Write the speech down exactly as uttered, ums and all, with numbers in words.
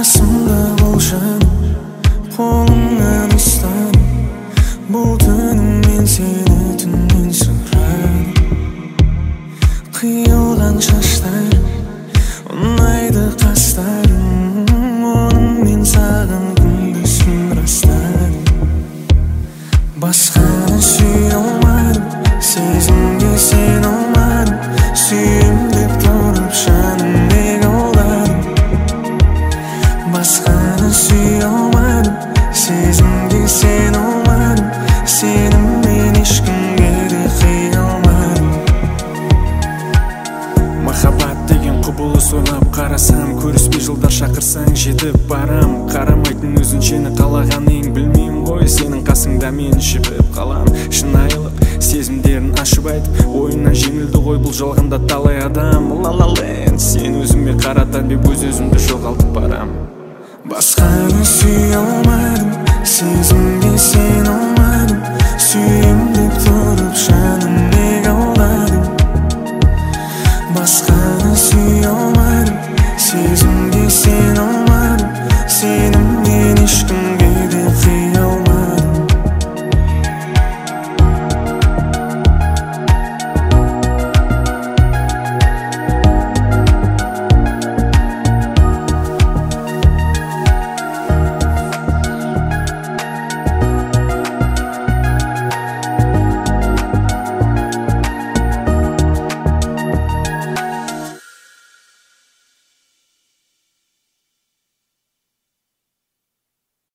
қасымда бол жаным, қолыңнан ұстадым. Бұл түнім мен сені түннен сұрадым. Қиылған шаштарым, ұнайды қастарым, онымен саған күндіз түн растадым. Басқаны сүйе алмадым, сезімге сен алмадым. Сүйем деп тұрып жаным неге алдадым. Басқаны сүйе алмадым, сезімге сен алмадым. Сеніммен ешкімге де қия алмадым. Махаббат деген құбылыс ойлап қарасам, көріспей жылдар шақырсаң жетіп барам. Қарамайтын өзіншені қалаған ең білмеймін ғой, сенің қасыңда мен жібіп қалам. Шынайылық сезімдерін ашып айтып, ойыннан жеңілді ғой бұл жалғанда талай адам. Ла-ла-ленд, сен өзіме қаратан бе өз-өзімді жоғалтып барам. Басқаны сүйе алмадым, сезімге сен алмадым. Сүйем деп тұрып жаным неге алдадым. Басқаны сүйе алмадым, сезімге сен